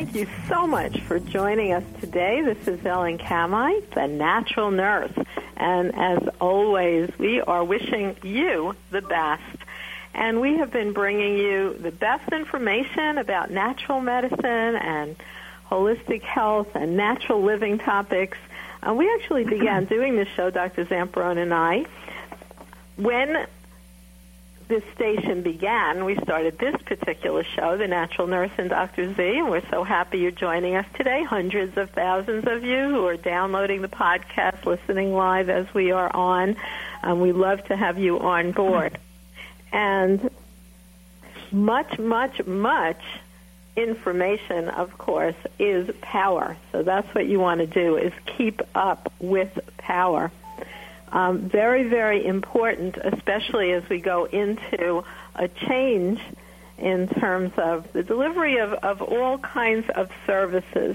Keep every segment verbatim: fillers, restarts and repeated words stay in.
thank you so much for joining us today. This is Ellen Kamai, the Natural Nurse. And as always, we are wishing you the best. And we have been bringing you the best information about natural medicine and holistic health and natural living topics. Uh, we actually began doing this show, Doctor Zamperone and I, when this station began. We started this particular show, The Natural Nurse and Doctor Z, and we're so happy you're joining us today. Hundreds of thousands of you who are downloading the podcast, listening live as we are on. Um, we love to have you on board. And much, much, much information, of course, is power. So that's what you want to do, is keep up with power. Um, very, very important, especially as we go into a change in terms of the delivery of, of all kinds of services.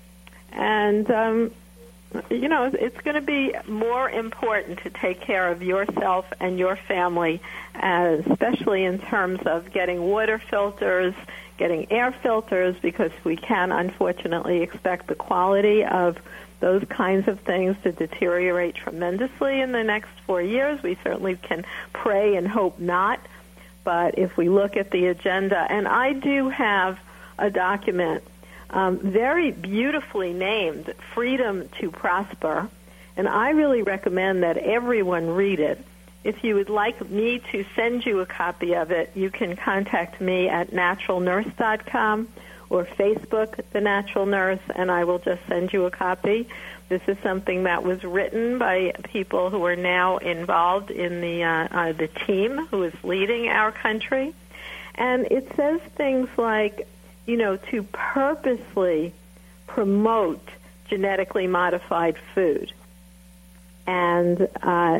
And, um, you know, it's going to be more important to take care of yourself and your family, uh, especially in terms of getting water filters, getting air filters, because we can, unfortunately, expect the quality of those kinds of things to deteriorate tremendously in the next four years. We certainly can pray and hope not. But if we look at the agenda, and I do have a document um, very beautifully named Freedom to Prosper, and I really recommend that everyone read it. If you would like me to send you a copy of it, you can contact me at natural nurse dot com or Facebook, The Natural Nurse, and I will just send you a copy. This is something that was written by people who are now involved in the uh, uh, the team who is leading our country. And it says things like, you know, to purposely promote genetically modified food and uh,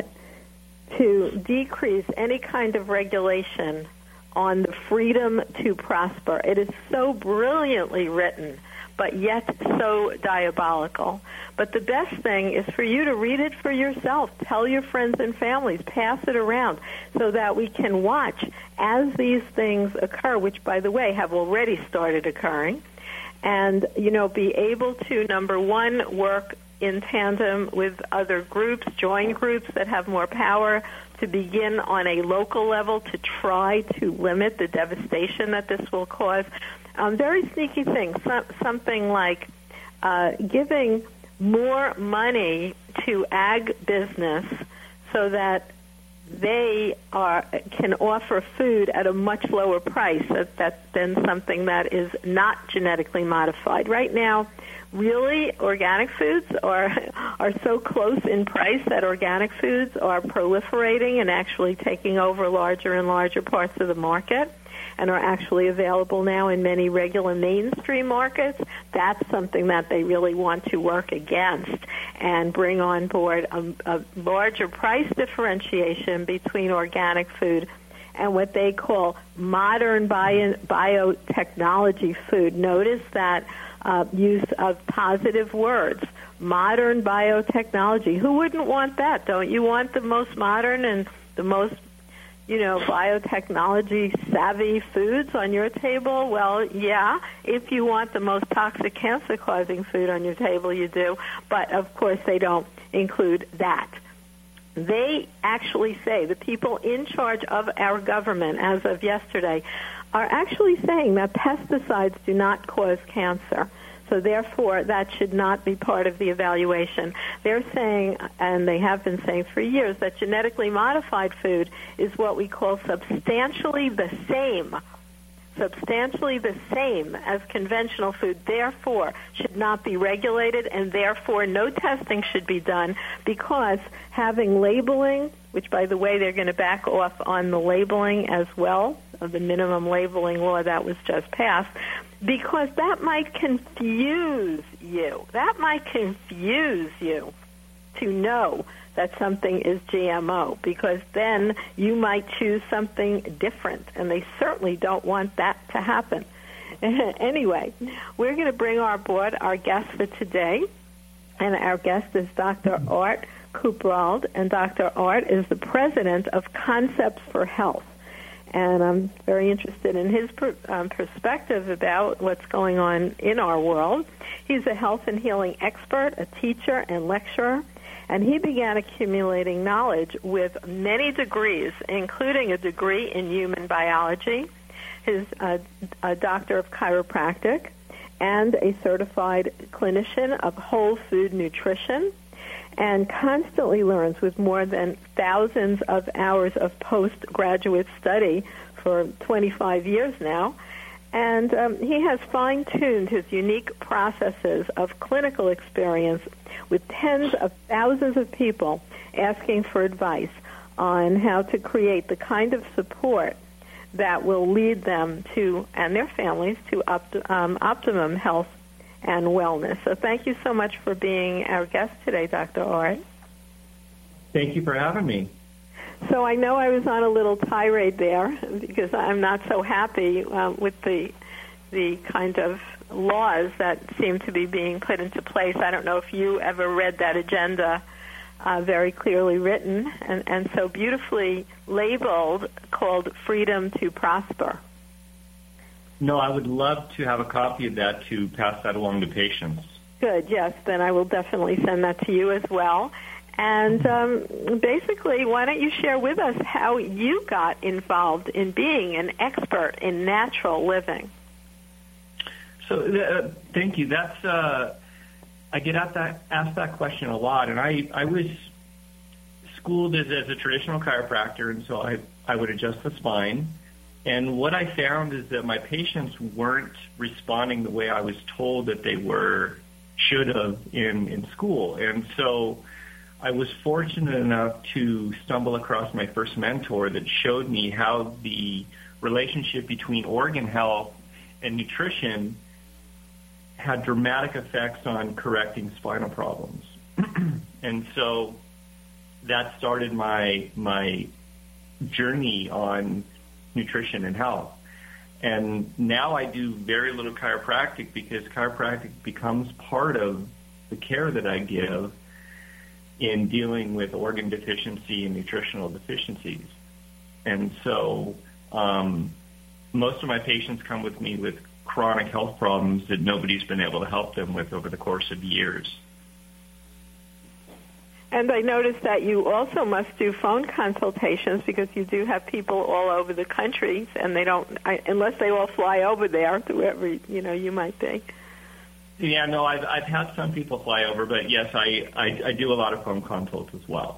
to decrease any kind of regulation on the freedom to prosper. It is so brilliantly written, but yet so diabolical. But the best thing is for you to read it for yourself. Tell your friends and families. Pass it around so that we can watch as these things occur, which, by the way, have already started occurring, and, you know, be able to, number one, work in tandem with other groups, join groups that have more power, to begin on a local level to try to limit the devastation that this will cause. Um, very sneaky things, so, something like uh, giving more money to ag business so that they are can offer food at a much lower price that, that, than something that is not genetically modified. Right now, really, organic foods are are so close in price that organic foods are proliferating and actually taking over larger and larger parts of the market and are actually available now in many regular mainstream markets. That's something that they really want to work against and bring on board a, a larger price differentiation between organic food and what they call modern bio, biotechnology food. Notice that uh, use of positive words. Modern biotechnology. Who wouldn't want that? Don't you want the most modern and the most, you know, biotechnology savvy foods on your table? Well, yeah, if you want the most toxic cancer-causing food on your table, you do. But, of course, they don't include that. They actually say, the people in charge of our government as of yesterday, are actually saying that pesticides do not cause cancer. So therefore, that should not be part of the evaluation. They're saying, and they have been saying for years, that genetically modified food is what we call substantially the same, substantially the same as conventional food, therefore should not be regulated, and therefore no testing should be done, because having labeling, which, by the way, they're going to back off on the labeling as well, of the minimum labeling law that was just passed, because that might confuse you. That might confuse you to know that something is G M O, because then you might choose something different, and they certainly don't want that to happen. Anyway, we're going to bring our board our guest for today, and our guest is Doctor Art Kuprald, and Doctor Art is the president of Concepts for Health. and I'm very interested in his per, um, perspective about what's going on in our world. He's a health and healing expert, a teacher, and lecturer, and he began accumulating knowledge with many degrees, including a degree in human biology, his uh, a doctor of chiropractic, and a certified clinician of whole food nutrition, and constantly learns with more than thousands of hours of postgraduate study for twenty-five years now. And um, he has fine-tuned his unique processes of clinical experience with tens of thousands of people asking for advice on how to create the kind of support that will lead them to, and their families, to opt- um, optimum health and wellness. So thank you so much for being our guest today, Doctor Art. Thank you for having me. So I know I was on a little tirade there because I'm not so happy um, with the the kind of laws that seem to be being put into place. I don't know if you ever read that agenda, uh, very clearly written and, and so beautifully labeled, called Freedom to Prosper. No, I would love to have a copy of that to pass that along to patients. Good, yes. Then I will definitely send that to you as well. And um, basically, why don't you share with us how you got involved in being an expert in natural living? So, uh, thank you. That's uh, I get asked that, asked that question a lot, and I, I was schooled as, as a traditional chiropractor, and so I, I would adjust the spine. And what I found is that my patients weren't responding the way I was told that they were, should have in, in school. And so I was fortunate enough to stumble across my first mentor that showed me how the relationship between organ health and nutrition had dramatic effects on correcting spinal problems. And so that started my my journey on nutrition and health. And now I do very little chiropractic because chiropractic becomes part of the care that I give in dealing with organ deficiency and nutritional deficiencies. And so um, most of my patients come with me with chronic health problems that nobody's been able to help them with over the course of years. And I noticed that you also must do phone consultations because you do have people all over the country, and they don't, I, unless they all fly over there, whoever you know you might be. Yeah, no, I've I've had some people fly over, but yes, I, I, I do a lot of phone consults as well.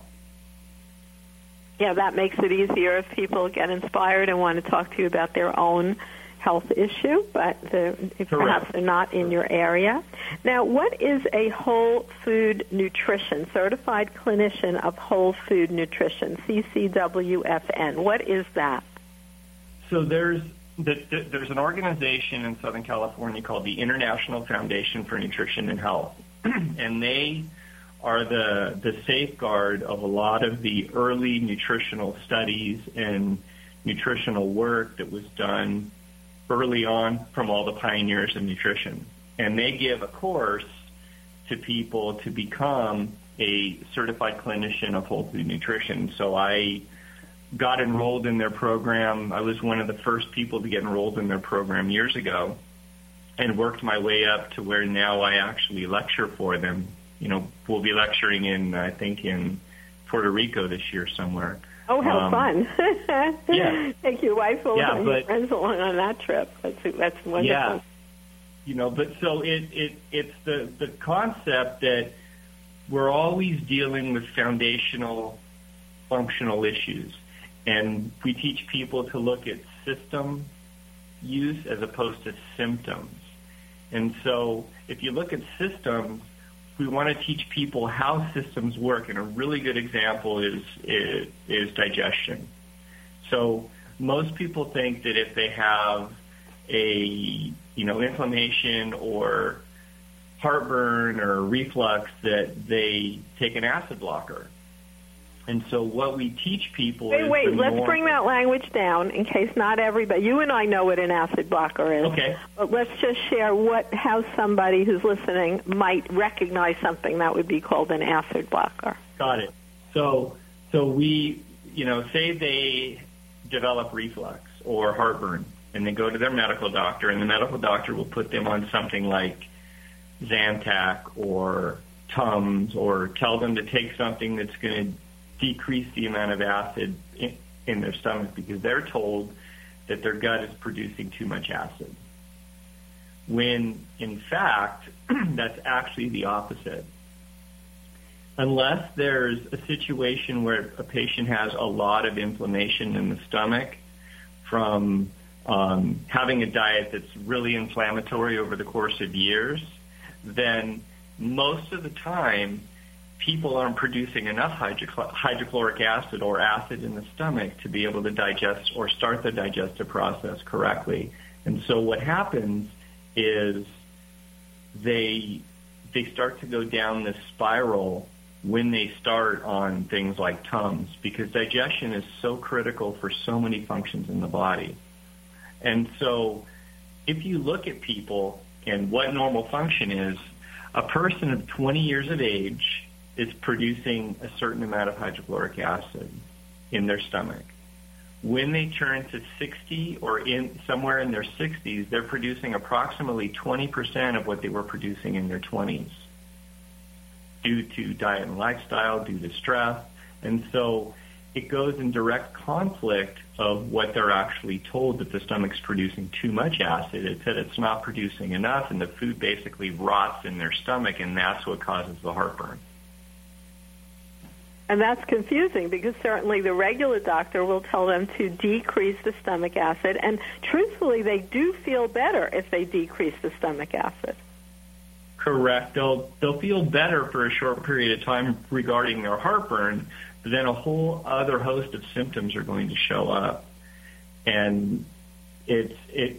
Yeah, that makes it easier if people get inspired and want to talk to you about their own health issue, but the, if perhaps they're not in your area. Now, what is a whole food nutrition, certified clinician of whole food nutrition, C C W F N? What is that? So there's the, the, there's an organization in Southern California called the International Foundation for Nutrition and Health, and they are the the safeguard of a lot of the early nutritional studies and nutritional work that was done early on from all the pioneers in nutrition. And they give a course to people to become a certified clinician of whole food nutrition. So I got enrolled in their program. I was one of the first people to get enrolled in their program years ago and worked my way up to where now I actually lecture for them. You know, we'll be lecturing in, I think, in Puerto Rico this year somewhere. Oh, how um, fun. Yeah. Take your wife along yeah, and but, your friends along on that trip. That's, that's wonderful. Yeah. You know, but so it, it it's the, the concept that we're always dealing with foundational functional issues. And we teach people to look at system use as opposed to symptoms. And so if you look at systems, we want to teach people how systems work, and a really good example is, is is digestion. So most people think that if they have a you know inflammation or heartburn or reflux that they take an acid blocker. And so what we teach people wait, is... Wait, wait, let's more... bring that language down in case not everybody... You and I know what an acid blocker is. Okay. But let's just share what how somebody who's listening might recognize something that would be called an acid blocker. Got it. So, so we, you know, say they develop reflux. or heartburn, and they go to their medical doctor, and the medical doctor will put them on something like Zantac or Tums, or tell them to take something that's going to decrease the amount of acid in, in their stomach, because they're told that their gut is producing too much acid. When, in fact, that's actually the opposite. Unless there's a situation where a patient has a lot of inflammation in the stomach from um, having a diet that's really inflammatory over the course of years, then most of the time people aren't producing enough hydrochl- hydrochloric acid or acid in the stomach to be able to digest or start the digestive process correctly. And so what happens is they they start to go down this spiral when they start on things like Tums, because digestion is so critical for so many functions in the body. And so if you look at people and what normal function is, a person of twenty years of age is producing a certain amount of hydrochloric acid in their stomach. When they turn to sixty or in somewhere in their sixties, they're producing approximately twenty percent of what they were producing in their twenties due to diet and lifestyle, due to stress. And so it goes in direct conflict of what they're actually told, that the stomach's producing too much acid. It's that it's not producing enough, and the food basically rots in their stomach, and that's what causes the heartburn. And that's confusing, because certainly the regular doctor will tell them to decrease the stomach acid, and truthfully, they do feel better if they decrease the stomach acid. Correct. They'll they'll feel better for a short period of time regarding their heartburn, but then a whole other host of symptoms are going to show up. And it's it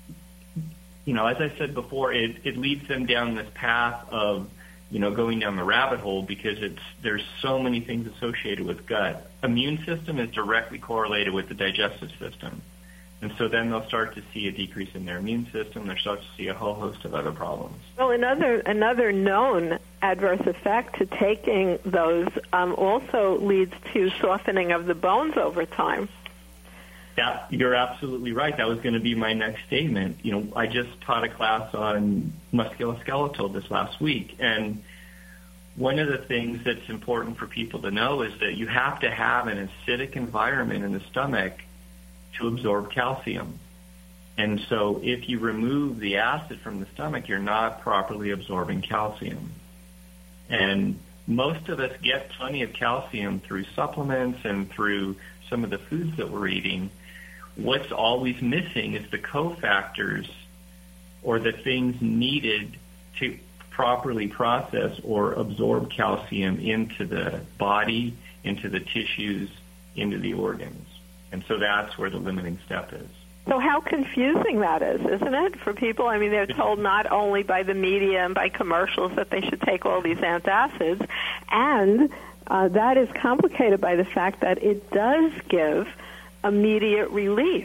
you know, as I said before, it, it leads them down this path of, you know, going down the rabbit hole, because it's there's so many things associated with gut. Immune system is directly correlated with the digestive system. And so then they'll start to see a decrease in their immune system. They'll start to see a whole host of other problems. Well, another another known adverse effect to taking those um, also leads to softening of the bones over time. Yeah, you're absolutely right. That was going to be my next statement. You know, I just taught a class on musculoskeletal this last week, and one of the things that's important for people to know is that you have to have an acidic environment in the stomach to absorb calcium. And so if you remove the acid from the stomach, you're not properly absorbing calcium. And most of us get plenty of calcium through supplements and through some of the foods that we're eating. What's always missing is the cofactors, or the things needed to properly process or absorb calcium into the body, into the tissues, into the organs. And so that's where the limiting step is. So how confusing that is, isn't it, for people? I mean, they're told not only by the media and by commercials that they should take all these antacids, and uh, that is complicated by the fact that it does give immediate relief.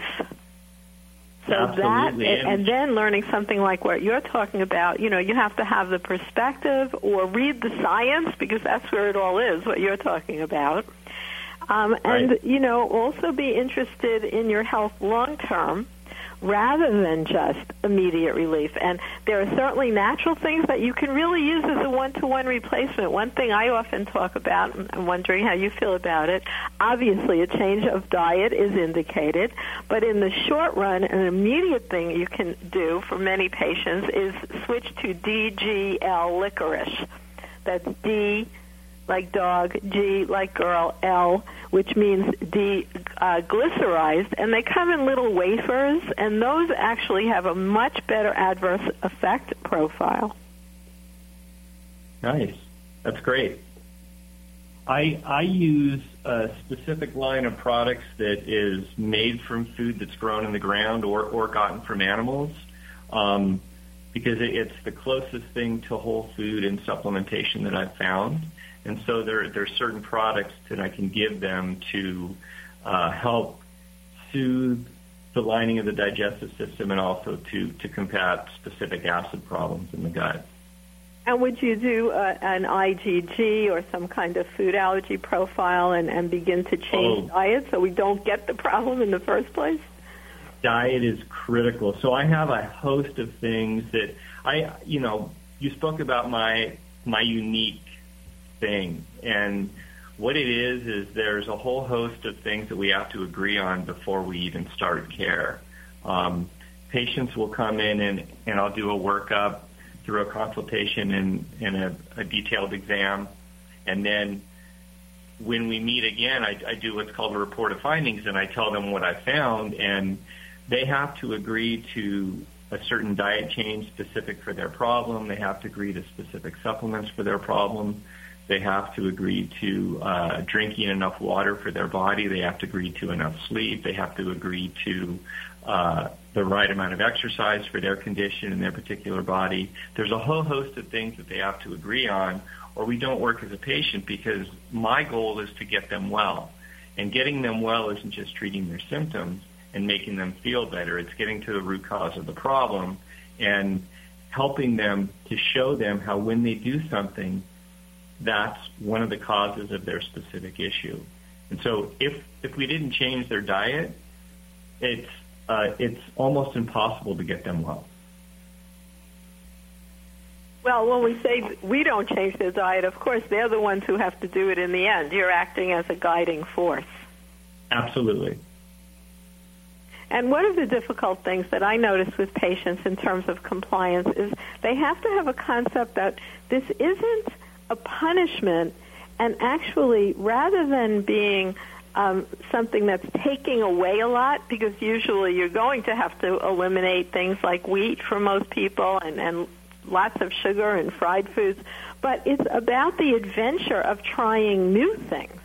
So Absolutely. that, and then learning something like what you're talking about, you know, you have to have the perspective or read the science, because that's where it all is, what you're talking about. Um, and, right. you know, also be interested in your health long term rather than just immediate relief. And there are certainly natural things that you can really use as a one-to-one replacement. One thing I often talk about, and I'm wondering how you feel about it, obviously a change of diet is indicated, but in the short run, an immediate thing you can do for many patients is switch to D G L licorice. That's D like dog, G like girl, L, which means deglycerized, uh, and they come in little wafers, and those actually have a much better adverse effect profile. Nice. That's great. I I use a specific line of products that is made from food that's grown in the ground or, or gotten from animals, um, because it, it's the closest thing to whole food and supplementation that I've found. And so there, there are certain products that I can give them to uh, help soothe the lining of the digestive system, and also to, to combat specific acid problems in the gut. And would you do uh, an I G G or some kind of food allergy profile and, and begin to change oh. diet so we don't get the problem in the first place? diet is critical. So I have a host of things that I, you know, you spoke about my my unique thing, and what it is is there's a whole host of things that we have to agree on before we even start care. Um, patients will come in and, and I'll do a workup through a consultation and, and a, a detailed exam, and then when we meet again, I, I do what's called a report of findings, and I tell them what I found, and they have to agree to a certain diet change specific for their problem. They have to agree to specific supplements for their problem. They have to agree to uh, drinking enough water for their body. They have to agree to enough sleep. They have to agree to uh, the right amount of exercise for their condition and their particular body. There's a whole host of things that they have to agree on, or we don't work as a patient, because my goal is to get them well. And getting them well isn't just treating their symptoms and making them feel better. It's getting to the root cause of the problem and helping them to show them how when they do something, that's one of the causes of their specific issue. And so if if we didn't change their diet, it's uh, it's almost impossible to get them well. Well, when we say we don't change their diet, of course, they're the ones who have to do it in the end. You're acting as a guiding force. Absolutely. And one of the difficult things that I notice with patients in terms of compliance is they have to have a concept that this isn't a punishment, and actually, rather than being um, something that's taking away a lot, because usually you're going to have to eliminate things like wheat for most people and, and lots of sugar and fried foods, but it's about the adventure of trying new things.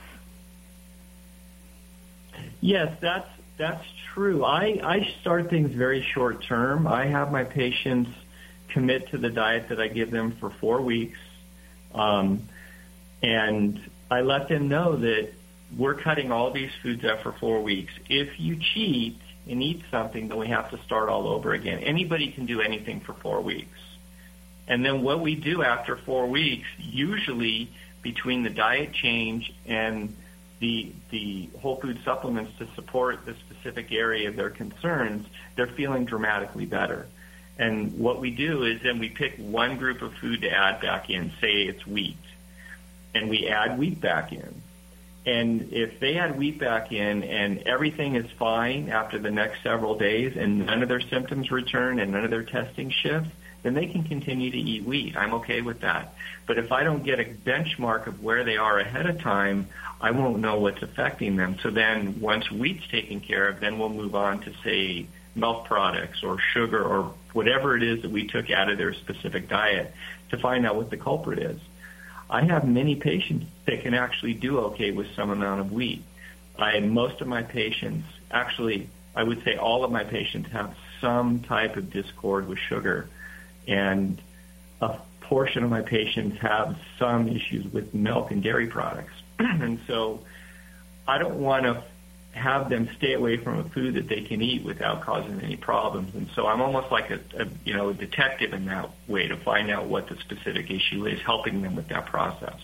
Yes, that's that's true. I, I start things very short term. I have my patients commit to the diet that I give them for four weeks. Um, and I let them know that we're cutting all these foods out for four weeks. If you cheat and eat something, then we have to start all over again. Anybody can do anything for four weeks. And then what we do after four weeks, usually between the diet change and the the whole food supplements to support the specific area of their concerns, they're feeling dramatically better. And what we do is then we pick one group of food to add back in, say it's wheat, and we add wheat back in. And if they add wheat back in and everything is fine after the next several days and none of their symptoms return and none of their testing shifts, then they can continue to eat wheat. I'm okay with that. But if I don't get a benchmark of where they are ahead of time, I won't know what's affecting them. So then once wheat's taken care of, then we'll move on to, say, milk products or sugar or whatever it is that we took out of their specific diet to find out what the culprit is. I have many patients that can actually do okay with some amount of wheat. I, most of my patients, actually, I would say all of my patients have some type of discord with sugar. And a portion of my patients have some issues with milk and dairy products. And so I don't want to have them stay away from a food that they can eat without causing any problems. And so I'm almost like a, a you know a detective in that way to find out what the specific issue is, helping them with that process.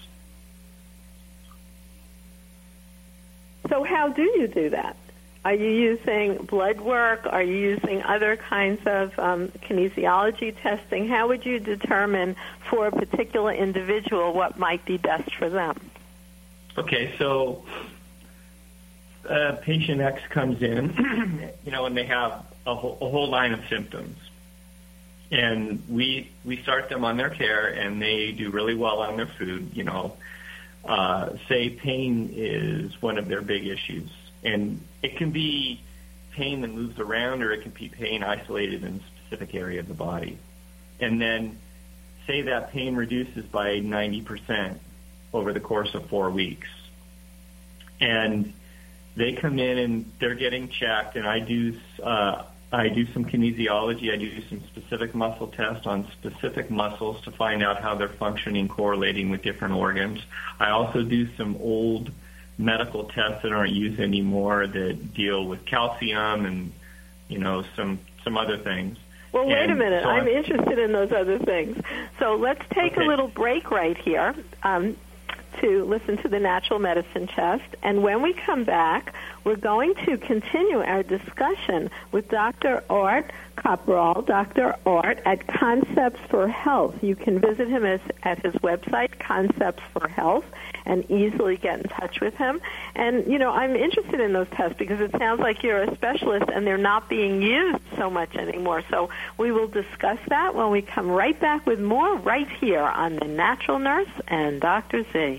So how do you do that? Are you using blood work? Are you using other kinds of um, kinesiology testing? How would you determine for a particular individual what might be best for them? Okay, so uh, patient X comes in, you know, and they have a whole, a whole line of symptoms. And we we start them on their care, and they do really well on their food, you know. Uh, say pain is one of their big issues. And it can be pain that moves around, or it can be pain isolated in a specific area of the body. And then say that pain reduces by ninety percent over the course of four weeks. And they come in and they're getting checked, and I do uh, I do some kinesiology. I do some specific muscle tests on specific muscles to find out how they're functioning, correlating with different organs. I also do some old medical tests that aren't used anymore that deal with calcium and, you know, some some other things. Well, wait and a minute. So I'm interested in those other things. So let's take okay. a little break right here. Um, to listen to the Natural Medicine Chest. And when we come back, we're going to continue our discussion with Doctor Art Capral, Doctor Art at Concepts for Health. You can visit him as, at his website, Concepts for Health, and easily get in touch with him. And, you know, I'm interested in those tests because it sounds like you're a specialist and they're not being used so much anymore. So we will discuss that when we come right back with more right here on The Natural Nurse and Doctor Z.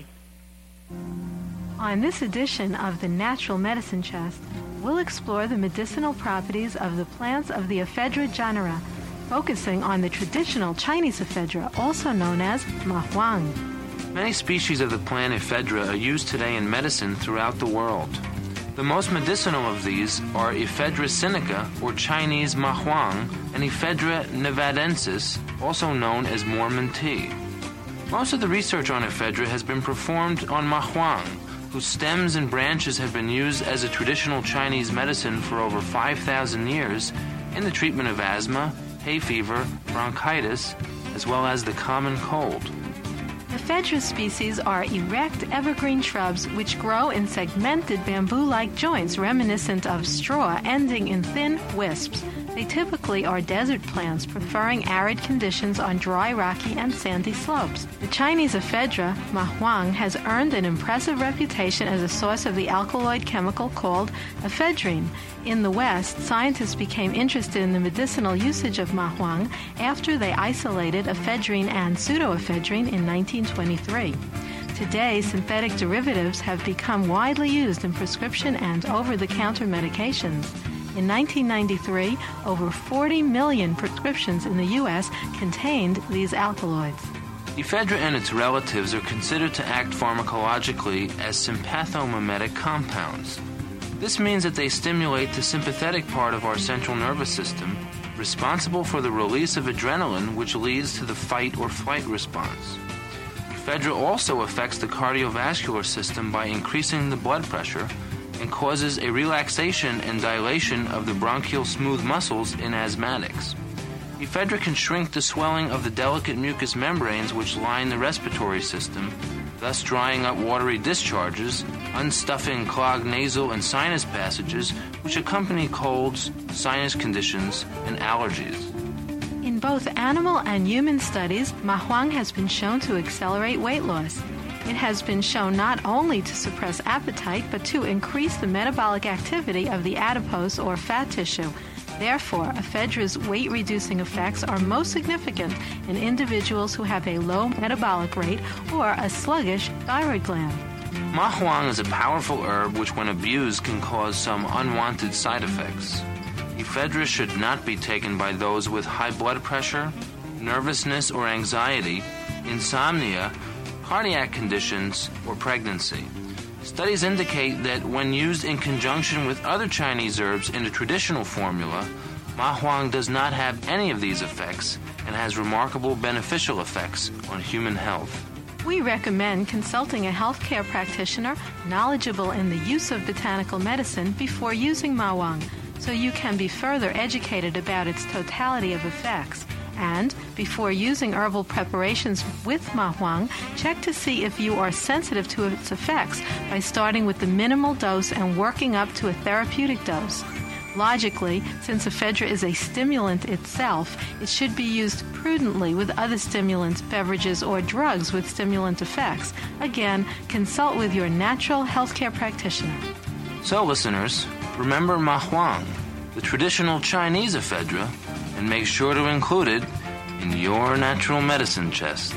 On this edition of The Natural Medicine Chest, we'll explore the medicinal properties of the plants of the ephedra genera, focusing on the traditional Chinese ephedra, also known as mahuang. Many species of the plant ephedra are used today in medicine throughout the world. The most medicinal of these are Ephedra sinica, or Chinese mahuang, and Ephedra nevadensis, also known as Mormon tea. Most of the research on ephedra has been performed on mahuang, whose stems and branches have been used as a traditional Chinese medicine for over five thousand years in the treatment of asthma, hay fever, bronchitis, as well as the common cold. Ephedra species are erect evergreen shrubs which grow in segmented bamboo-like joints reminiscent of straw ending in thin wisps. They typically are desert plants preferring arid conditions on dry, rocky, and sandy slopes. The Chinese ephedra, mahuang, has earned an impressive reputation as a source of the alkaloid chemical called ephedrine. In the West, scientists became interested in the medicinal usage of mahuang after they isolated ephedrine and pseudoephedrine in nineteen twenty-three. Today, synthetic derivatives have become widely used in prescription and over-the-counter medications. In nineteen ninety-three, over forty million prescriptions in the U S contained these alkaloids. Ephedra and its relatives are considered to act pharmacologically as sympathomimetic compounds. This means that they stimulate the sympathetic part of our central nervous system, responsible for the release of adrenaline, which leads to the fight or flight response. Ephedra also affects the cardiovascular system by increasing the blood pressure and causes a relaxation and dilation of the bronchial smooth muscles in asthmatics. Ephedra can shrink the swelling of the delicate mucous membranes which line the respiratory system, thus drying up watery discharges, unstuffing clogged nasal and sinus passages which accompany colds, sinus conditions, and allergies. In both animal and human studies, mahuang has been shown to accelerate weight loss. It has been shown not only to suppress appetite, but to increase the metabolic activity of the adipose or fat tissue. Therefore, ephedra's weight-reducing effects are most significant in individuals who have a low metabolic rate or a sluggish thyroid gland. Mahuang is a powerful herb which, when abused, can cause some unwanted side effects. Ephedra should not be taken by those with high blood pressure, nervousness or anxiety, insomnia, cardiac conditions, or pregnancy. Studies indicate that when used in conjunction with other Chinese herbs in a traditional formula, mahuang does not have any of these effects and has remarkable beneficial effects on human health. We recommend consulting a healthcare practitioner knowledgeable in the use of botanical medicine before using mahuang, so you can be further educated about its totality of effects. And before using herbal preparations with mahuang, check to see if you are sensitive to its effects by starting with the minimal dose and working up to a therapeutic dose. Logically, since ephedra is a stimulant itself, it should be used prudently with other stimulants, beverages, or drugs with stimulant effects. Again, consult with your natural healthcare practitioner. So, listeners, remember mahuang, the traditional Chinese ephedra, and make sure to include it in your natural medicine chest.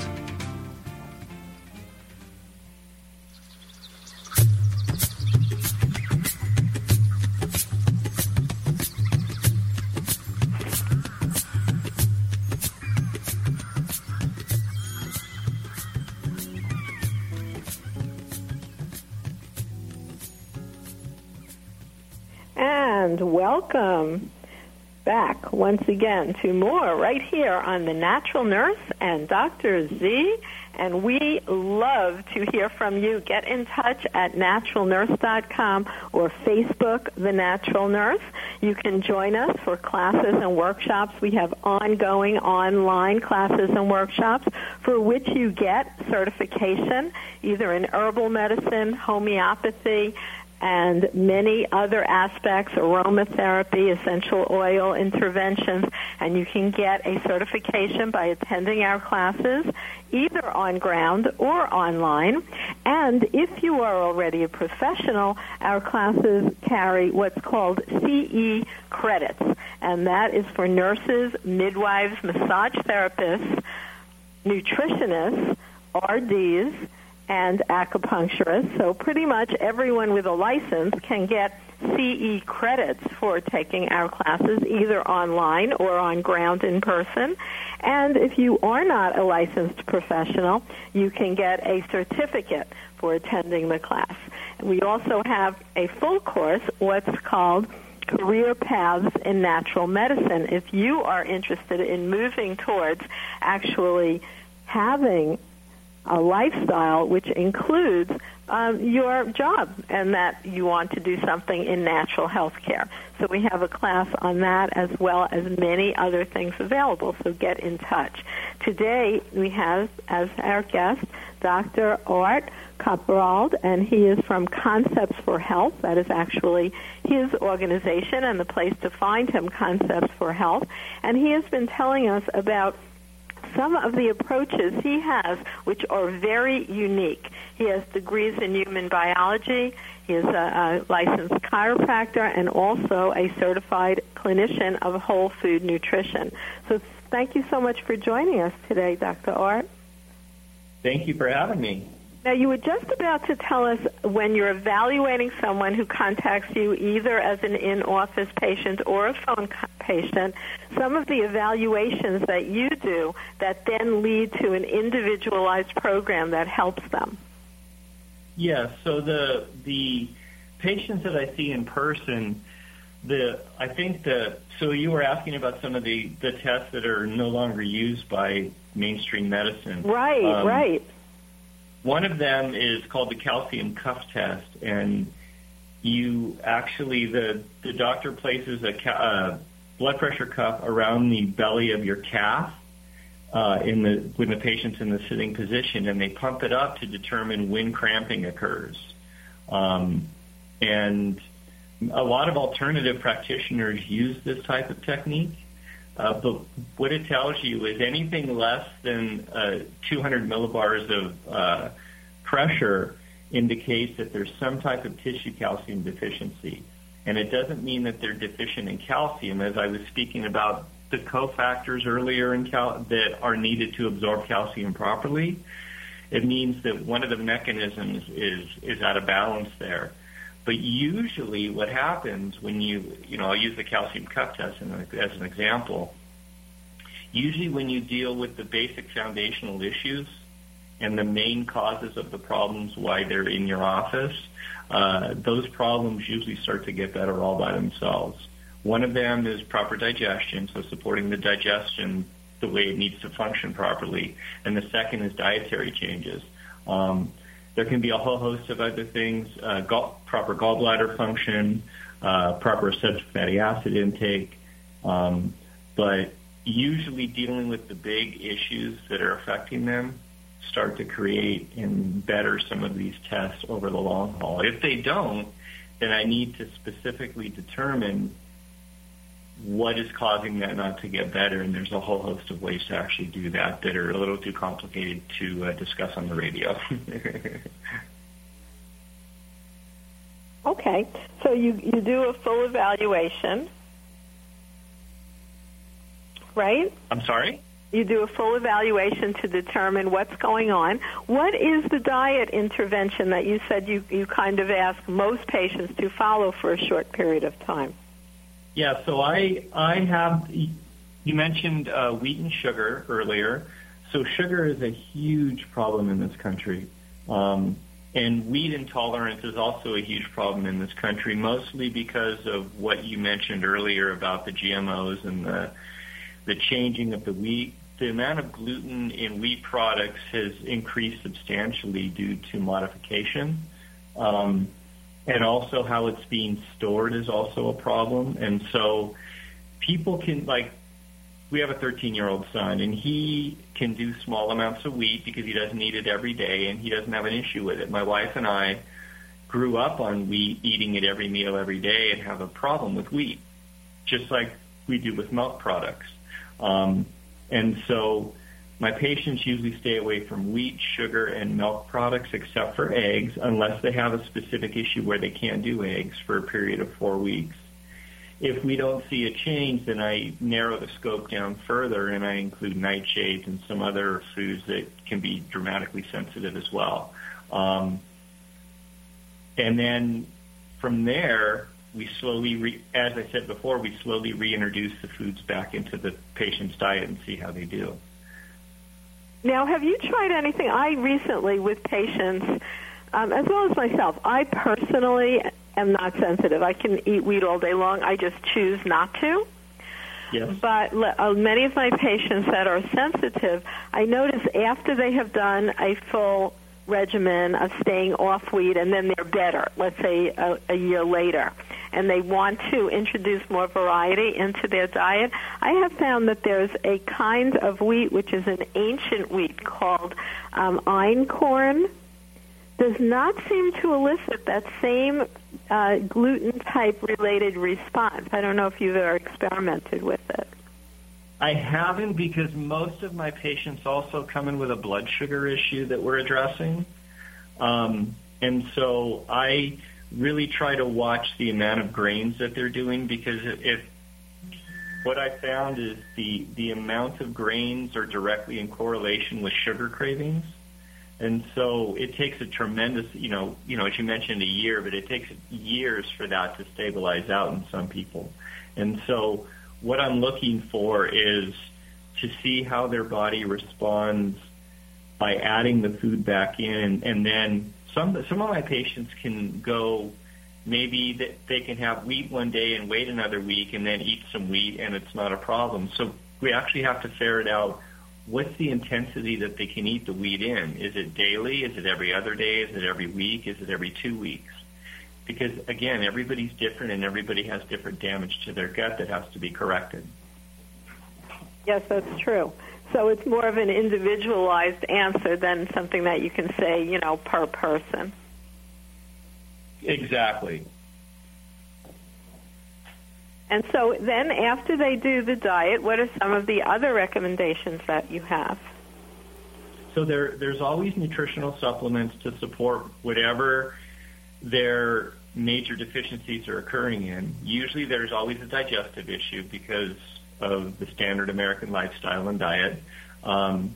And welcome back once again to more right here on The Natural Nurse and Doctor Z. And we love to hear from you. Get in touch at natural nurse dot com or Facebook, The Natural Nurse. You can join us for classes and workshops. We have ongoing online classes and workshops for which you get certification, either in herbal medicine, homeopathy, and many other aspects, aromatherapy, essential oil interventions, and you can get a certification by attending our classes, either on ground or online. And if you are already a professional, our classes carry what's called C E credits, and that is for nurses, midwives, massage therapists, nutritionists, R Ds, and acupuncturists. So pretty much everyone with a license can get C E credits for taking our classes, either online or on ground in person. And if you are not a licensed professional, you can get a certificate for attending the class. And we also have a full course, what's called Career Paths in Natural Medicine. If you are interested in moving towards actually having a lifestyle which includes um, your job and that you want to do something in natural health care. So we have a class on that as well as many other things available, so get in touch. Today we have as our guest Doctor Art Capperald, and he is from Concepts for Health. That is actually his organization and the place to find him, Concepts for Health. And he has been telling us about some of the approaches he has, which are very unique. He has degrees in human biology. He is a, a licensed chiropractor and also a certified clinician of whole food nutrition. So thank you so much for joining us today, Doctor Art. Thank you for having me. Now, you were just about to tell us when you're evaluating someone who contacts you either as an in-office patient or a phone patient, some of the evaluations that you do that then lead to an individualized program that helps them. Yes, so the the patients that I see in person, the I think the so you were asking about some of the, the tests that are no longer used by mainstream medicine. Right, um, right. One of them is called the calcium cuff test, and you actually, the, the doctor places a ca- uh, blood pressure cuff around the belly of your calf uh, in the when the patient's in the sitting position, and they pump it up to determine when cramping occurs. Um, and a lot of alternative practitioners use this type of technique. Uh, but what it tells you is anything less than uh, two hundred millibars of uh, pressure indicates that there's some type of tissue calcium deficiency. And it doesn't mean that they're deficient in calcium. As I was speaking about the cofactors earlier in cal- that are needed to absorb calcium properly, it means that one of the mechanisms is, is out of balance there. But usually what happens when you, you know, I'll use the calcium cuff test as an example. Usually when you deal with the basic foundational issues and the main causes of the problems why they're in your office, uh, those problems usually start to get better all by themselves. One of them is proper digestion, so supporting the digestion the way it needs to function properly. And the second is dietary changes. Um, There can be a whole host of other things, uh, gall, proper gallbladder function, uh, proper essential fatty acid intake, um, but usually dealing with the big issues that are affecting them start to create and better some of these tests over the long haul. If they don't, then I need to specifically determine what is causing that not to get better, and there's a whole host of ways to actually do that that are a little too complicated to uh, discuss on the radio. Okay, so you, you do a full evaluation, right? I'm sorry? You do a full evaluation to determine what's going on. What is the diet intervention that you said you, you kind of ask most patients to follow for a short period of time? Yeah, so I I have, you mentioned uh, wheat and sugar earlier. So sugar is a huge problem in this country. Um, and wheat intolerance is also a huge problem in this country, mostly because of what you mentioned earlier about the G M Os and the, the changing of the wheat. The amount of gluten in wheat products has increased substantially due to modification. Um And also how it's being stored is also a problem. And so people can, like, we have a thirteen-year-old son, and he can do small amounts of wheat because he doesn't eat it every day, and he doesn't have an issue with it. My wife and I grew up on wheat, eating it every meal every day, and have a problem with wheat, just like we do with milk products. Um, and so my patients usually stay away from wheat, sugar, and milk products except for eggs, unless they have a specific issue where they can't do eggs for a period of four weeks. If we don't see a change, then I narrow the scope down further, and I include nightshades and some other foods that can be dramatically sensitive as well. Um, and then from there, we slowly, re- as I said before, we slowly reintroduce the foods back into the patient's diet and see how they do. Now, have you tried anything? I recently, with patients, um, as well as myself, I personally am not sensitive. I can eat wheat all day long. I just choose not to. Yes. But uh, many of my patients that are sensitive, I notice after they have done a full regimen of staying off wheat, and then they're better, let's say a, a year later, and they want to introduce more variety into their diet, I have found that there's a kind of wheat, which is an ancient wheat called um, einkorn, does not seem to elicit that same uh, gluten-type related response. I don't know if you've ever experimented with it. I haven't, because most of my patients also come in with a blood sugar issue that we're addressing. Um, and so I really try to watch the amount of grains that they're doing, because if what I found is the, the amount of grains are directly in correlation with sugar cravings. And so it takes a tremendous, you know, you know, as you mentioned, a year, but it takes years for that to stabilize out in some people. And so what I'm looking for is to see how their body responds by adding the food back in. And then some some of my patients can go, maybe that they can have wheat one day and wait another week and then eat some wheat, and it's not a problem. So we actually have to ferret out, what's the intensity that they can eat the wheat in? Is it daily? Is it every other day? Is it every week? Is it every two weeks? Because, again, everybody's different, and everybody has different damage to their gut that has to be corrected. Yes, that's true. So it's more of an individualized answer than something that you can say, you know, per person. Exactly. And so then after they do the diet, what are some of the other recommendations that you have? So there, there's always nutritional supplements to support whatever their major deficiencies are occurring in. Usually there's always a digestive issue because of the standard American lifestyle and diet. Um,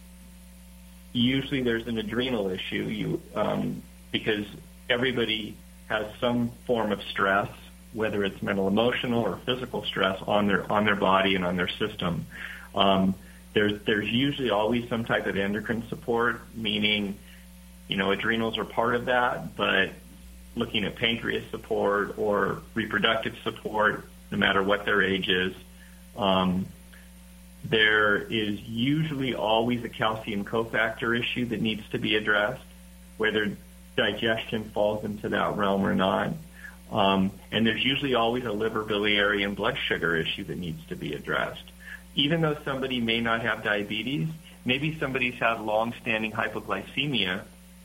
usually there's an adrenal issue you, um, because everybody has some form of stress, whether it's mental, emotional, or physical stress on their on their body and on their system. Um, there's there's usually always some type of endocrine support, meaning, you know, adrenals are part of that, but looking at pancreas support or reproductive support, no matter what their age is. Um, there is usually always a calcium cofactor issue that needs to be addressed, whether digestion falls into that realm or not. Um, and there's usually always a liver, biliary, and blood sugar issue that needs to be addressed. Even though somebody may not have diabetes, maybe somebody's had long-standing hypoglycemia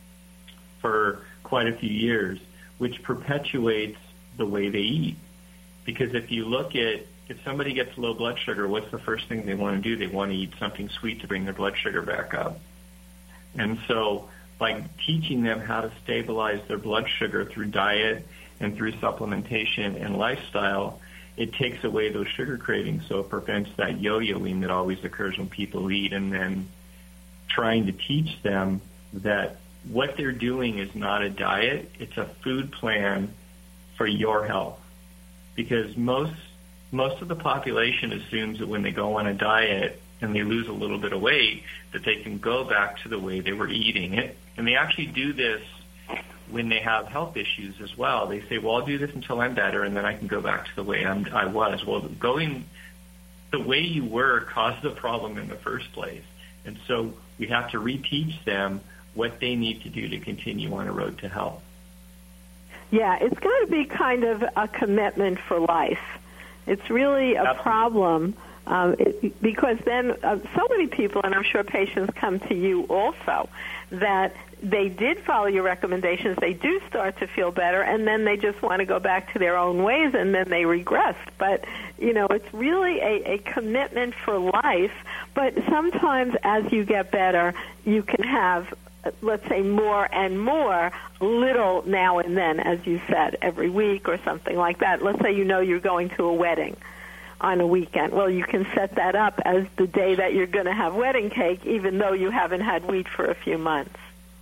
for quite a few years, which perpetuates the way they eat. Because if you look at, if somebody gets low blood sugar, what's the first thing they want to do? They want to eat something sweet to bring their blood sugar back up. And so by teaching them how to stabilize their blood sugar through diet and through supplementation and lifestyle, it takes away those sugar cravings, so it prevents that yo-yoing that always occurs when people eat. And then trying to teach them that what they're doing is not a diet, it's a food plan for your health. Because most most of the population assumes that when they go on a diet and they lose a little bit of weight, that they can go back to the way they were eating it. And they actually do this when they have health issues as well. They say, well, I'll do this until I'm better, and then I can go back to the way I'm, I was. Well, going the way you were caused the problem in the first place. And so we have to reteach them what they need to do to continue on a road to health. Yeah, it's got to be kind of a commitment for life. It's really a Absolutely. problem Um, it, because then uh, so many people, and I'm sure patients come to you also, that they did follow your recommendations, they do start to feel better, and then they just want to go back to their own ways, and then they regress. But, you know, it's really a, a commitment for life, but sometimes as you get better, you can have, let's say, more and more, little now and then, as you said, every week or something like that. Let's say you know you're going to a wedding on a weekend. Well, you can set that up as the day that you're going to have wedding cake, even though you haven't had wheat for a few months.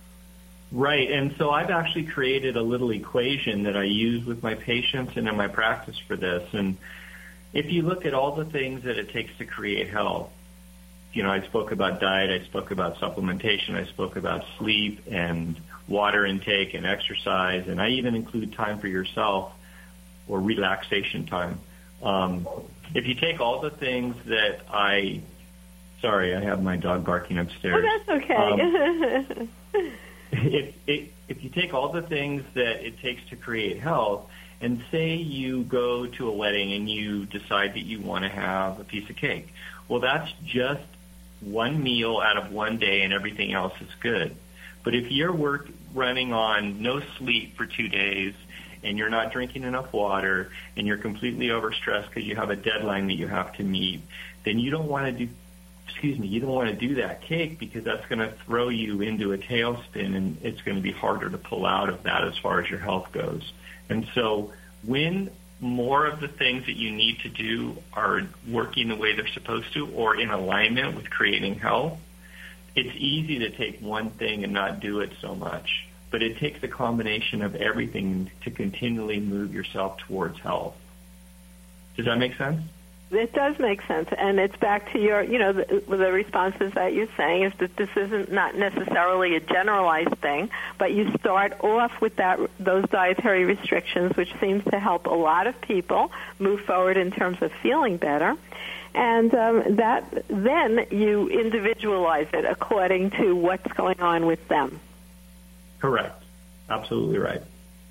Right, and so I've actually created a little equation that I use with my patients and in my practice for this. And if you look at all the things that it takes to create health, you know, I spoke about diet, I spoke about supplementation, I spoke about sleep and water intake and exercise, and I even include time for yourself or relaxation time. Um, if you take all the things that I, sorry, I have my dog barking upstairs. Oh, that's okay. Um, if, if, if you take all the things that it takes to create health, and say you go to a wedding and you decide that you want to have a piece of cake, well, that's just one meal out of one day and everything else is good. But if you're work, running on no sleep for two days and you're not drinking enough water and you're completely overstressed because you have a deadline that you have to meet, then you don't want to do, excuse me, you don't want to do that cake because that's going to throw you into a tailspin and it's going to be harder to pull out of that as far as your health goes. And so when more of the things that you need to do are working the way they're supposed to or in alignment with creating health, it's easy to take one thing and not do it so much. But it takes a combination of everything to continually move yourself towards health. Does that make sense? It does make sense, and it's back to your, you know, the, the responses that you're saying is that this isn't not necessarily a generalized thing, but you start off with that those dietary restrictions, which seems to help a lot of people move forward in terms of feeling better, and um, that then you individualize it according to what's going on with them. Correct. Absolutely right.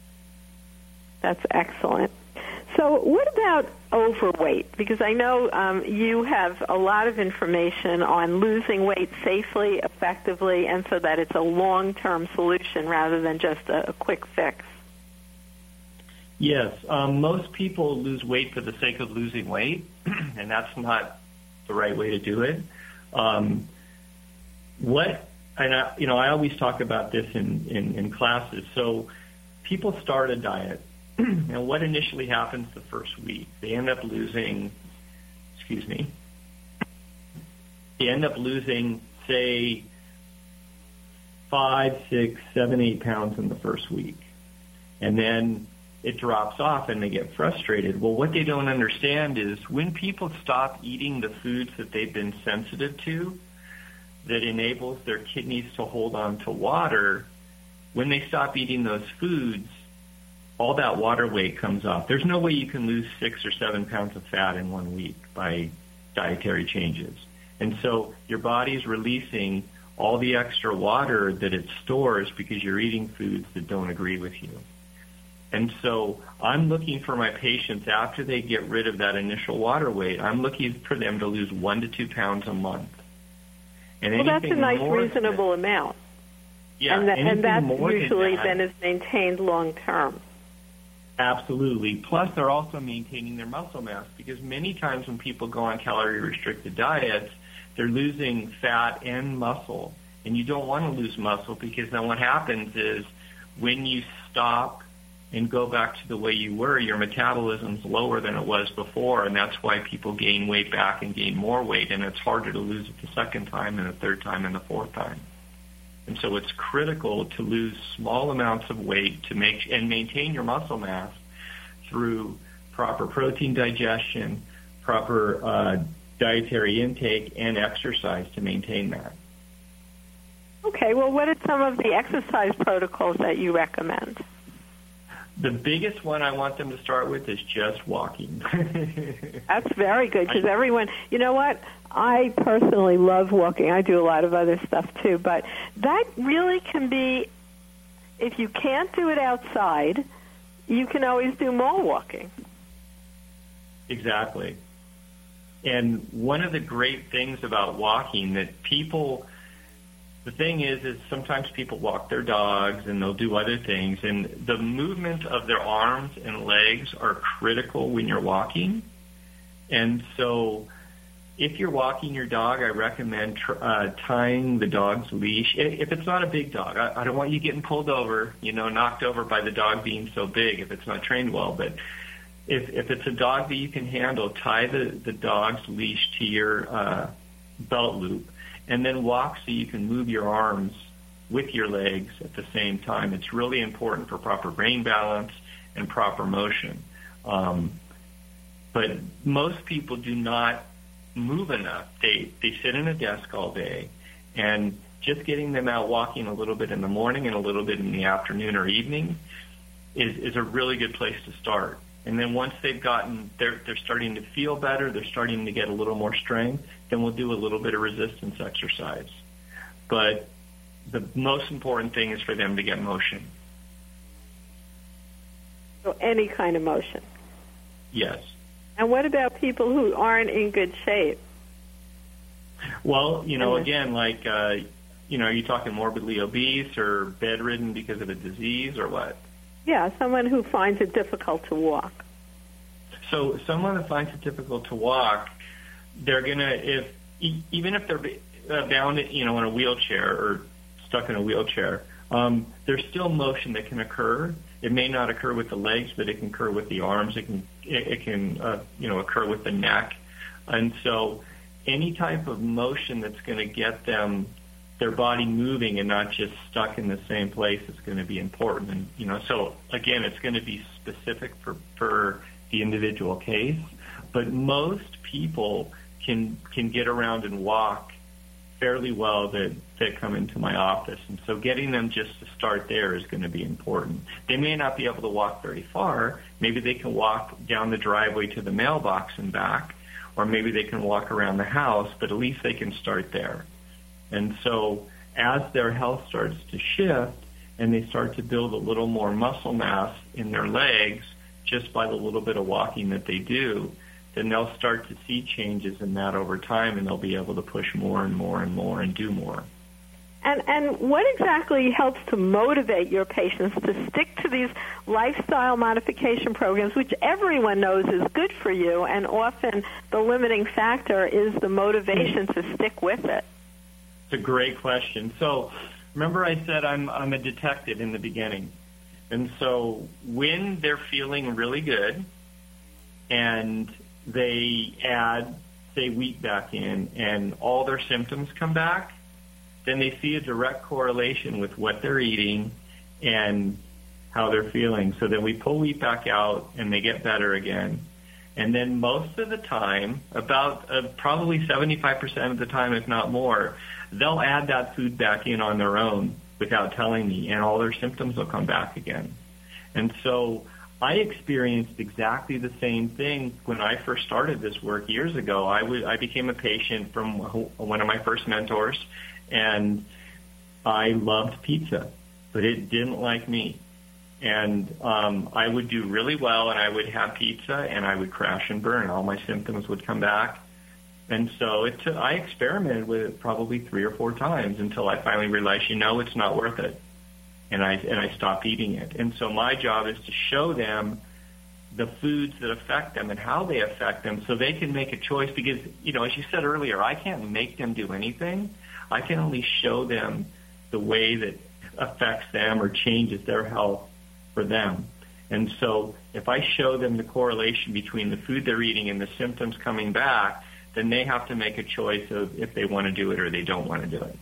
That's excellent. So what about overweight? Because I know um, you have a lot of information on losing weight safely, effectively, and so that it's a long-term solution rather than just a, a quick fix. Yes. Um, most people lose weight for the sake of losing weight, and that's not the right way to do it. Um, what, and I, you know, I always talk about this in, in, in classes. So people start a diet. And what initially happens the first week? They end up losing, excuse me, they end up losing, say, five, six, seven, eight pounds in the first week. And then it drops off and they get frustrated. Well, what they don't understand is when people stop eating the foods that they've been sensitive to, that enables their kidneys to hold on to water, when they stop eating those foods, all that water weight comes off. There's no way you can lose six or seven pounds of fat in one week by dietary changes. And so your body's releasing all the extra water that it stores because you're eating foods that don't agree with you. And so I'm looking for my patients, after they get rid of that initial water weight, I'm looking for them to lose one to two pounds a month. And well, that's a nice, reasonable than, amount. Yeah, and, that, and that usually that, then is maintained long term. Absolutely. Plus, they're also maintaining their muscle mass because many times when people go on calorie-restricted diets, they're losing fat and muscle. And you don't want to lose muscle because then what happens is when you stop and go back to the way you were, your metabolism's lower than it was before, and that's why people gain weight back and gain more weight, and it's harder to lose it the second time and the third time and the fourth time. And so it's critical to lose small amounts of weight to make and maintain your muscle mass through proper protein digestion, proper uh, dietary intake, and exercise to maintain that. Okay, well, what are some of the exercise protocols that you recommend? The biggest one I want them to start with is just walking. That's very good because everyone, you know what? I personally love walking. I do a lot of other stuff too, but that really can be, if you can't do it outside, you can always do more walking. Exactly. and one of the great things about walking that people, the thing is, is sometimes people walk their dogs and they'll do other things, and the movement of their arms and legs are critical when you're walking. And so if you're walking your dog, I recommend tr- uh, tying the dog's leash. If it's not a big dog, I, I don't want you getting pulled over, you know, knocked over by the dog being so big if it's not trained well. But if, if it's a dog that you can handle, tie the, the dog's leash to your uh, belt loop, and then walk so you can move your arms with your legs at the same time. It's really important for proper brain balance and proper motion. Um, but most people do not move enough. They they sit in a desk all day, and just getting them out walking a little bit in the morning and a little bit in the afternoon or evening is, is a really good place to start. And then once they've gotten, they're, they're starting to feel better, they're starting to get a little more strength, then we'll do a little bit of resistance exercise. But the most important thing is for them to get motion. So any kind of motion? Yes. And what about people who aren't in good shape? Well, you know, again, like, uh, you know, are you talking morbidly obese or bedridden because of a disease or what? Yeah, someone who finds it difficult to walk. So someone that finds it difficult to walk, they're going to, if even if they're uh, bound, you know, in a wheelchair or stuck in a wheelchair, um, there's still motion that can occur. It may not occur with the legs, but it can occur with the arms. It can, it, it can, uh, you know, occur with the neck. And so any type of motion that's going to get them, their body moving and not just stuck in the same place is going to be important. And, you know, so again, it's going to be specific for, for the individual case, but most people can, can get around and walk fairly well that, that come into my office. And so getting them just to start there is going to be important. They may not be able to walk very far. Maybe they can walk down the driveway to the mailbox and back, or maybe they can walk around the house, but at least they can start there. And so as their health starts to shift and they start to build a little more muscle mass in their legs just by the little bit of walking that they do, then they'll start to see changes in that over time, and they'll be able to push more and more and more and do more. And and what exactly helps to motivate your patients to stick to these lifestyle modification programs, which everyone knows is good for you, and often the limiting factor is the motivation to stick with it? It's a great question. So remember I said I'm I'm a detective in the beginning. And so when they're feeling really good and they add, say, wheat back in and all their symptoms come back, then they see a direct correlation with what they're eating and how they're feeling. So then we pull wheat back out and they get better again. And then most of the time, about uh, probably seventy-five percent of the time, if not more, they'll add that food back in on their own without telling me, and all their symptoms will come back again. And so I experienced exactly the same thing when I first started this work years ago. I, w- I became a patient from one of my first mentors, and I loved pizza, but it didn't like me. And um, I would do really well, and I would have pizza, and I would crash and burn. All my symptoms would come back. And so it t- I experimented with it probably three or four times until I finally realized, you know, it's not worth it. And I and I stopped eating it. And so my job is to show them the foods that affect them and how they affect them so they can make a choice because, you know, as you said earlier, I can't make them do anything. I can only show them the way that affects them or changes their health for them. And so if I show them the correlation between the food they're eating and the symptoms coming back, then they have to make a choice of if they want to do it or they don't want to do it.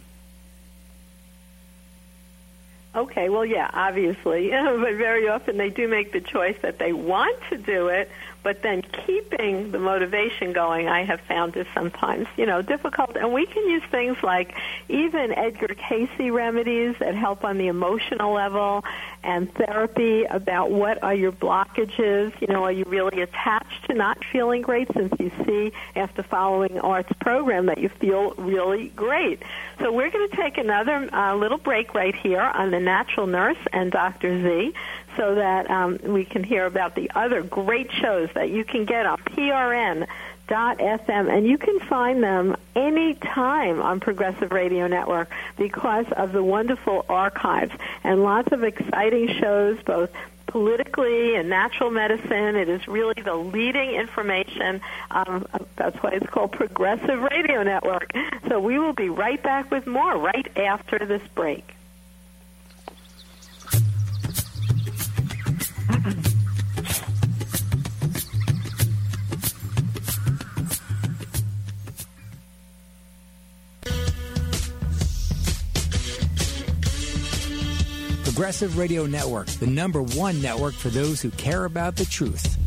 Okay, well, yeah, obviously, but very often they do make the choice that they want to do it, but then keeping the motivation going, I have found is sometimes, you know, difficult. And we can use things like even Edgar Cayce remedies that help on the emotional level and therapy about what are your blockages. You know, are you really attached to not feeling great since you see after following Art's program that you feel really great? So we're going to take another uh, little break right here on The Natural Nurse and Doctor Z so that um, we can hear about the other great shows that you can get on P R N dot f m, and you can find them anytime on Progressive Radio Network because of the wonderful archives and lots of exciting shows, both politically and natural medicine. It is really the leading information. Um, that's why it's called Progressive Radio Network. So we will be right back with more right after this break. Progressive Radio Network, the number one network for those who care about the truth.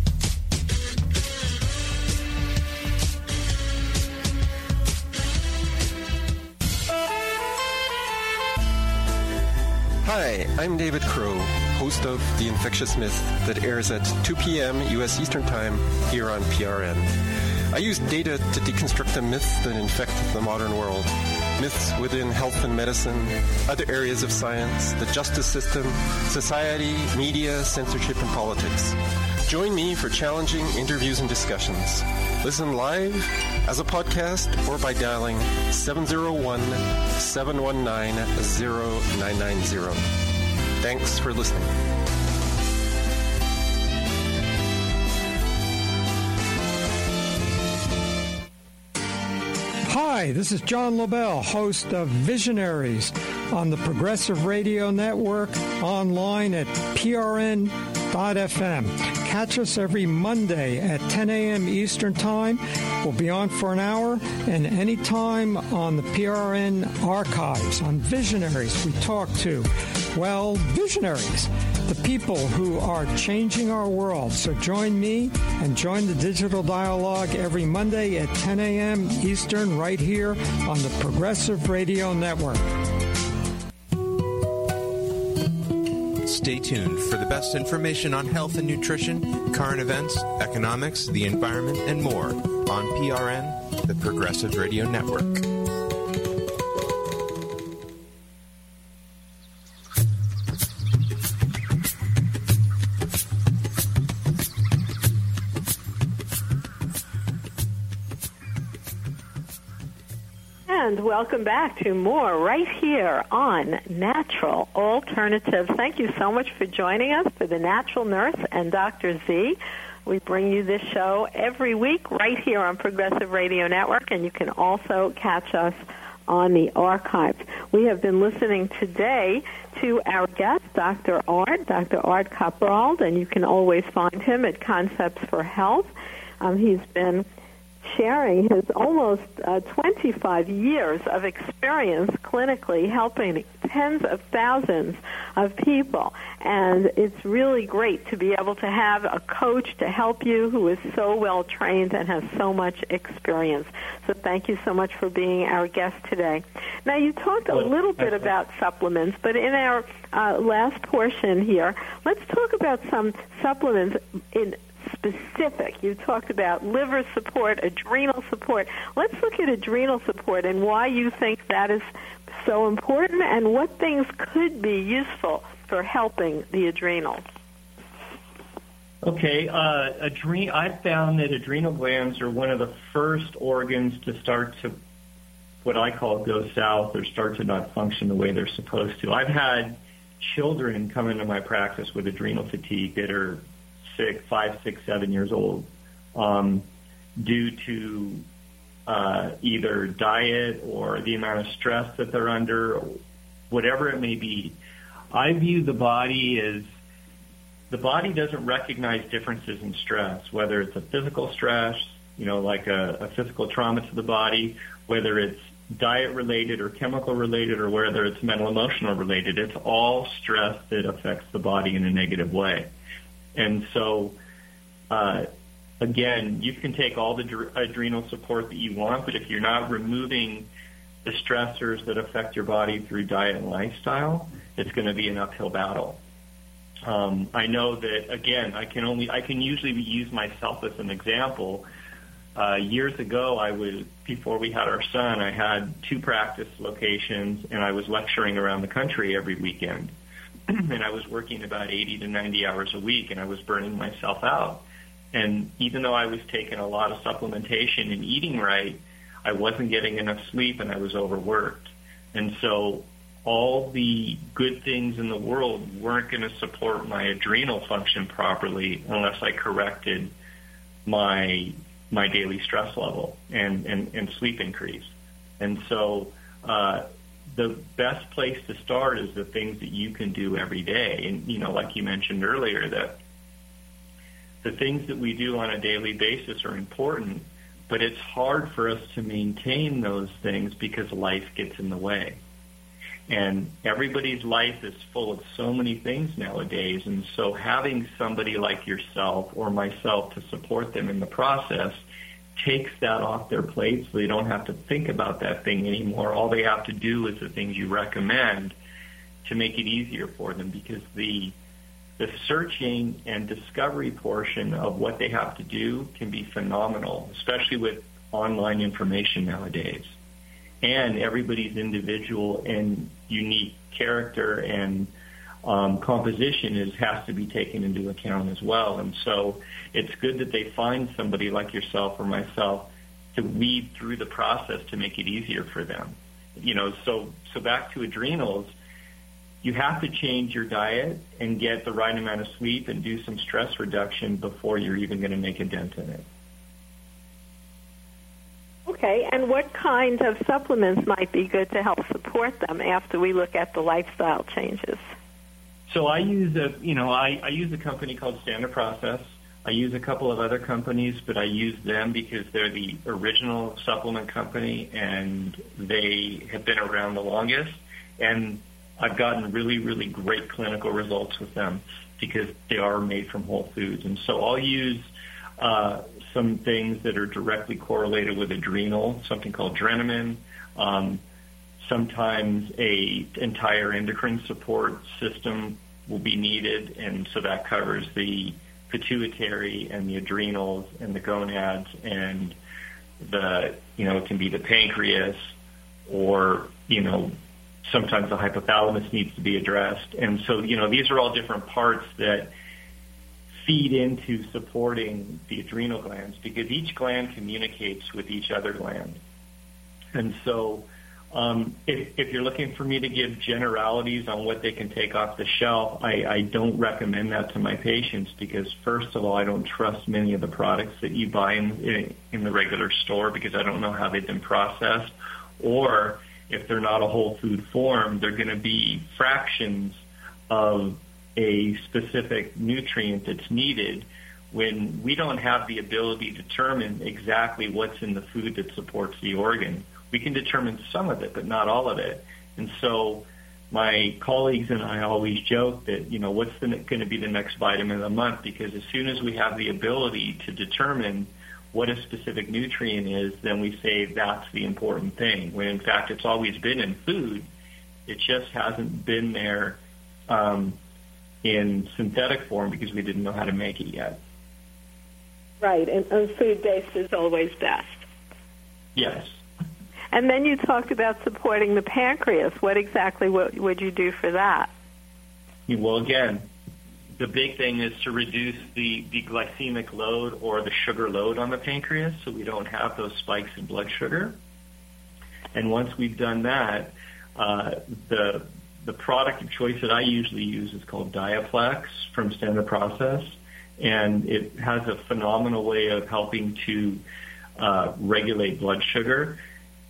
Hi, I'm David Crow, host of The Infectious Myth that airs at two p.m. U S Eastern Time here on P R N. I use data to deconstruct the myths that infect the modern world. Myths within health and medicine, other areas of science, the justice system, society, media, censorship, and politics. Join me for challenging interviews and discussions. Listen live, as a podcast, or by dialing seven oh one, seven one nine, oh nine nine oh. Thanks for listening. Hi, this is John Lobel, host of Visionaries on the Progressive Radio Network, online at P R N dot f m. Catch us every Monday at ten a.m. Eastern Time. We'll be on for an hour, and anytime on the P R N archives. On Visionaries, we talk to, well, visionaries, the people who are changing our world. So join me and join the digital dialogue every Monday at ten a.m. Eastern right here on the Progressive Radio Network. Stay tuned for the best information on health and nutrition, current events, economics, the environment, and more on P R N, the Progressive Radio Network. And welcome back to more right here on Natural Alternatives. Thank you so much for joining us for the Natural Nurse and Doctor Z. We bring you this show every week right here on Progressive Radio Network, and you can also catch us on the archives. We have been listening today to our guest, Doctor Art, Doctor Art Capperald, and you can always find him at Concepts for Health. Um, he's been sharing his almost uh, twenty-five years of experience clinically helping tens of thousands of people. And it's really great to be able to have a coach to help you who is so well trained and has so much experience. So thank you so much for being our guest today. Now, you talked a little bit about supplements, but in our uh, last portion here, let's talk about some supplements in specific. You talked about liver support, adrenal support. Let's look at adrenal support and why you think that is so important and what things could be useful for helping the adrenals. Okay, uh, adre- I found that adrenal glands are one of the first organs to start to, what I call go south, or start to not function the way they're supposed to. I've had children come into my practice with adrenal fatigue that are six, five, six, seven years old, um, due to uh, either diet or the amount of stress that they're under, whatever it may be. I view the body as, the body doesn't recognize differences in stress, whether it's a physical stress, you know, like a, a physical trauma to the body, whether it's diet related or chemical related, or whether it's mental emotional related. It's all stress that affects the body in a negative way. And so, uh, again, you can take all the dr- adrenal support that you want, but if you're not removing the stressors that affect your body through diet and lifestyle, it's going to be an uphill battle. Um, I know that, again, I can only I can usually use myself as an example. Uh, years ago, I was before we had our son, I had two practice locations, and I was lecturing around the country every weekend. And I was working about eighty to ninety hours a week, and I was burning myself out. And even though I was taking a lot of supplementation and eating right, I wasn't getting enough sleep and I was overworked. And so all the good things in the world weren't going to support my adrenal function properly unless I corrected my my daily stress level and, and, and sleep increase. And so uh, the best place to start is the things that you can do every day. And, you know, like you mentioned earlier, that the things that we do on a daily basis are important, but it's hard for us to maintain those things because life gets in the way. And everybody's life is full of so many things nowadays, and so having somebody like yourself or myself to support them in the process takes that off their plate so they don't have to think about that thing anymore. All they have to do is the things you recommend to make it easier for them, because the the searching and discovery portion of what they have to do can be phenomenal, especially with online information nowadays. And everybody's individual and unique character and um, composition is has to be taken into account as well. And so it's good that they find somebody like yourself or myself to weed through the process to make it easier for them. You know, so so back to adrenals, you have to change your diet and get the right amount of sleep and do some stress reduction before you're even going to make a dent in it. Okay, and what kind of supplements might be good to help support them after we look at the lifestyle changes? So I use a, you know, I, I use a company called Standard Process. I use a couple of other companies, but I use them because they're the original supplement company and they have been around the longest. And I've gotten really, really great clinical results with them because they are made from whole foods. And so I'll use uh, some things that are directly correlated with adrenal, something called Drenamin, um, sometimes a entire endocrine support system will be needed, and so that covers the pituitary and the adrenals and the gonads and the, you know, it can be the pancreas, or, you know, sometimes the hypothalamus needs to be addressed. And so, you know, these are all different parts that feed into supporting the adrenal glands, because each gland communicates with each other gland. And so um, if, if you're looking for me to give generalities on what they can take off the shelf, I, I don't recommend that to my patients, because first of all, I don't trust many of the products that you buy in, in the regular store, because I don't know how they've been processed, or if they're not a whole food form, they're going to be fractions of a specific nutrient that's needed, when we don't have the ability to determine exactly what's in the food that supports the organ. We can determine some of it, but not all of it. And so my colleagues and I always joke that, you know, what's going to be the next vitamin of the month? Because as soon as we have the ability to determine what a specific nutrient is, then we say that's the important thing, when in fact it's always been in food. It just hasn't been there um, in synthetic form because we didn't know how to make it yet. Right, and, and food-based is always best. Yes. And then you talked about supporting the pancreas. What exactly what would you do for that? Well, again, the big thing is to reduce the, the glycemic load or the sugar load on the pancreas, so we don't have those spikes in blood sugar. And once we've done that, uh, the the product of choice that I usually use is called Diaplex from Standard Process, and it has a phenomenal way of helping to uh, regulate blood sugar.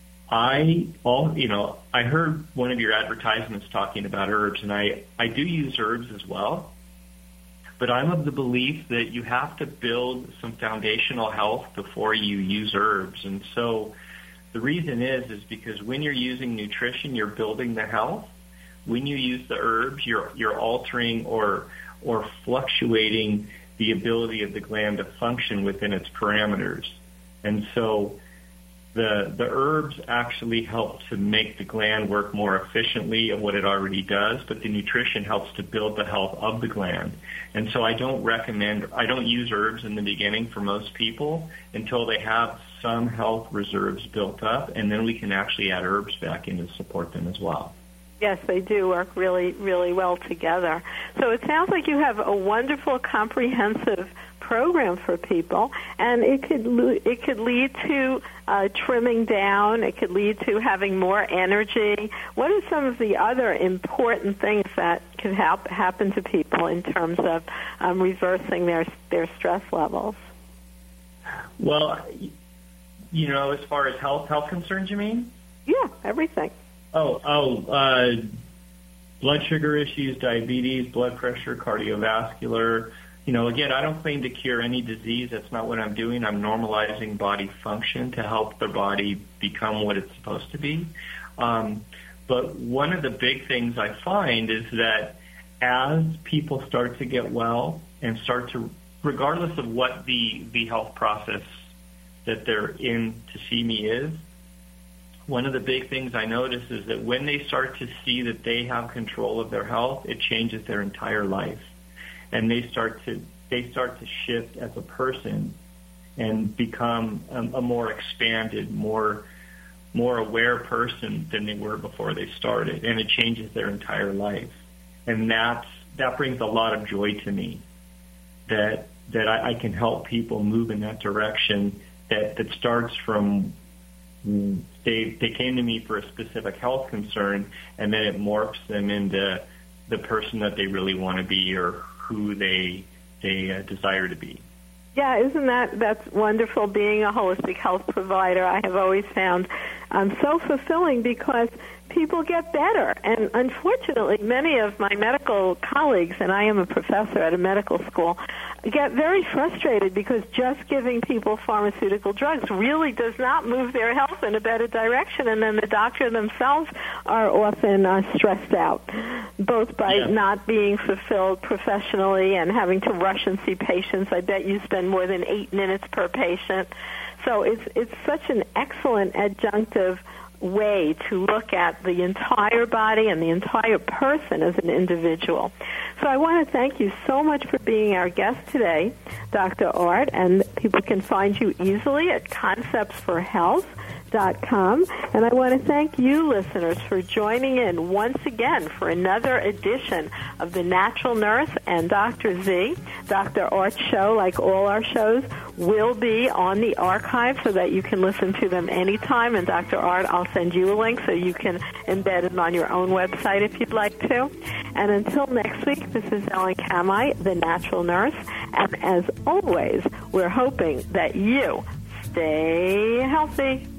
I all you know I heard one of your advertisements talking about herbs, and I, I do use herbs as well. But I'm of the belief that you have to build some foundational health before you use herbs. And so the reason is, is because when you're using nutrition, you're building the health. When you use the herbs, you're, you're altering or, or fluctuating the ability of the gland to function within its parameters. And so the, the herbs actually help to make the gland work more efficiently of what it already does, but the nutrition helps to build the health of the gland. And so I don't recommend, I don't use herbs in the beginning for most people until they have some health reserves built up, and then we can actually add herbs back in to support them as well. Yes, they do work really, really well together. So it sounds like you have a wonderful, comprehensive program for people, and it could it could lead to uh, trimming down. It could lead to having more energy. What are some of the other important things that can help happen to people in terms of um, reversing their their stress levels? Well, you know, as far as health health concerns, you mean? Yeah, everything. Oh, oh, uh, blood sugar issues, diabetes, blood pressure, cardiovascular. You know, again, I don't claim to cure any disease. That's not what I'm doing. I'm normalizing body function to help the body become what it's supposed to be. Um, but one of the big things I find is that as people start to get well and start to, regardless of what the, the health process that they're in to see me is, one of the big things I notice is that when they start to see that they have control of their health, it changes their entire life. And they start to they start to shift as a person and become a, a more expanded, more more aware person than they were before they started. And it changes their entire life. And that's that brings a lot of joy to me, that that I, I can help people move in that direction that, that starts from They they came to me for a specific health concern, and then it morphs them into the person that they really want to be or who they they uh, desire to be. Yeah, isn't that that's wonderful? Being a holistic health provider, I have always found um, so fulfilling because people get better. And unfortunately, many of my medical colleagues, and I am a professor at a medical school, get very frustrated because just giving people pharmaceutical drugs really does not move their health in a better direction, and then the doctor themselves are often uh, stressed out, both by yeah. not being fulfilled professionally and having to rush and see patients. I bet you spend more than eight minutes per patient. So it's it's such an excellent adjunctive way to look at the entire body and the entire person as an individual. So I want to thank you so much for being our guest today, Doctor Art, and people can find you easily at concepts for health dot com. And I want to thank you, listeners, for joining in once again for another edition of The Natural Nurse and Doctor Z. Doctor Art's show, like all our shows, will be on the archive so that you can listen to them anytime. And Doctor Art, I'll send you a link so you can embed it on your own website if you'd like to. And until next week, this is Ellen Kamhi, The Natural Nurse. And as always, we're hoping that you stay healthy.